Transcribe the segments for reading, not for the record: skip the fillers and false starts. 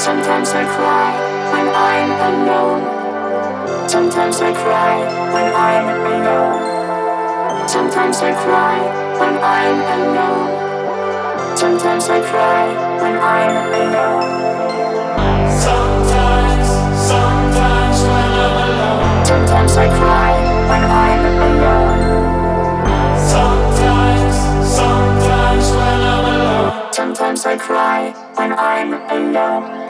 Sometimes I cry when I'm alone. Sometimes I cry when I'm alone. Sometimes I cry when I'm alone. Sometimes I cry when I'm alone. Sometimes when I'm alone. Sometimes I cry when I'm alone. Sometimes when I'm alone. Sometimes I cry when I'm alone.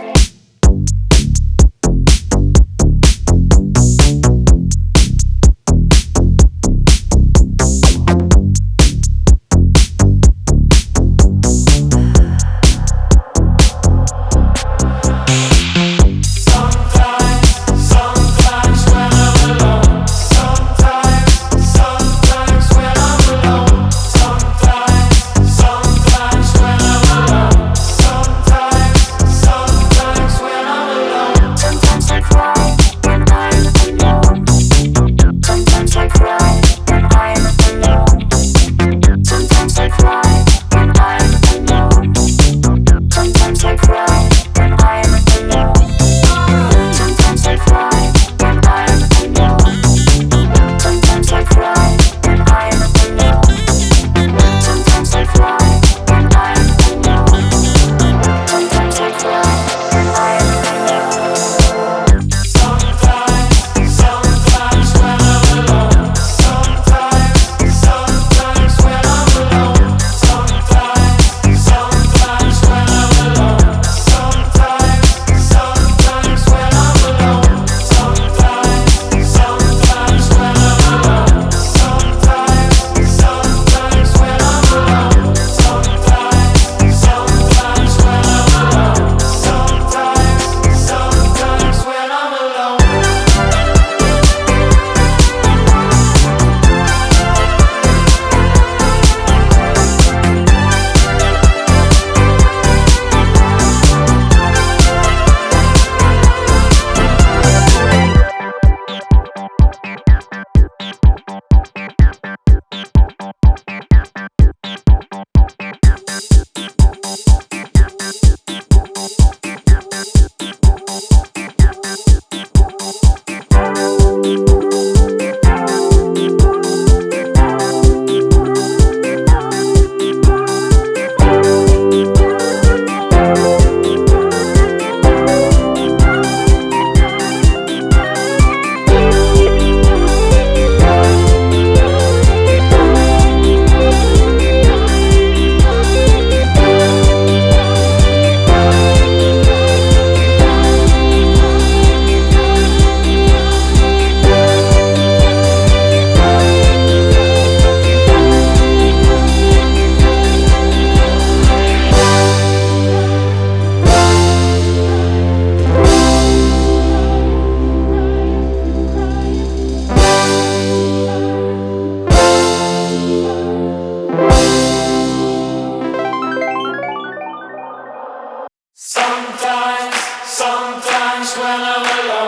Sometimes when I'm alone.